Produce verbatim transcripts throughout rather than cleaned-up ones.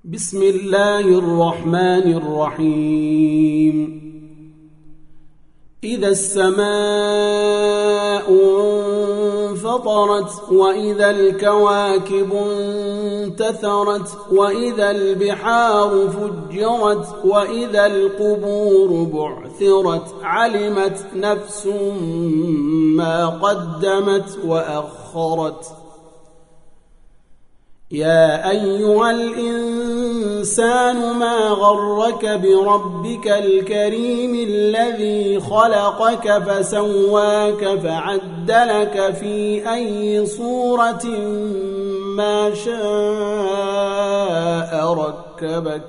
بسم الله الرحمن الرحيم. إذا السماء انفطرت وإذا الكواكب انتثرت وإذا البحار فجرت وإذا القبور بعثرت علمت نفس ما قدمت وأخرت. يا أيها الإنسان ما غرك بربك الكريم الذي خلقك فسواك فعدلك في أي صورة ما شاء ركبك.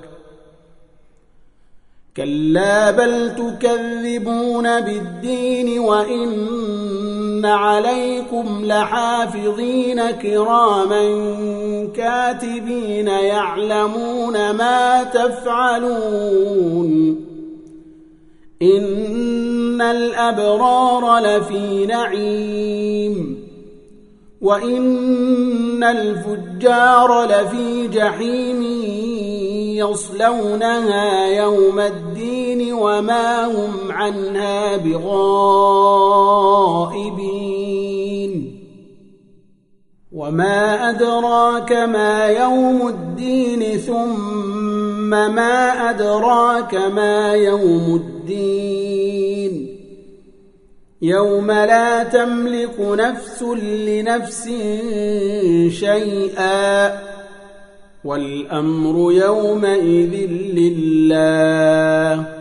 كلا بل تكذبون بالدين وإن عليكم لحافظين كراما كاتبين يعلمون ما تفعلون. إن الأبرار لفي نعيم وإن الفجار لفي جحيم يصلونها يوم الدين وما هم عنها بغائبين. وما أدراك ما يوم الدين ثم ما أدراك ما يوم الدين. يوم لا تملك نفس لنفس شيئا والأمر يومئذ لله.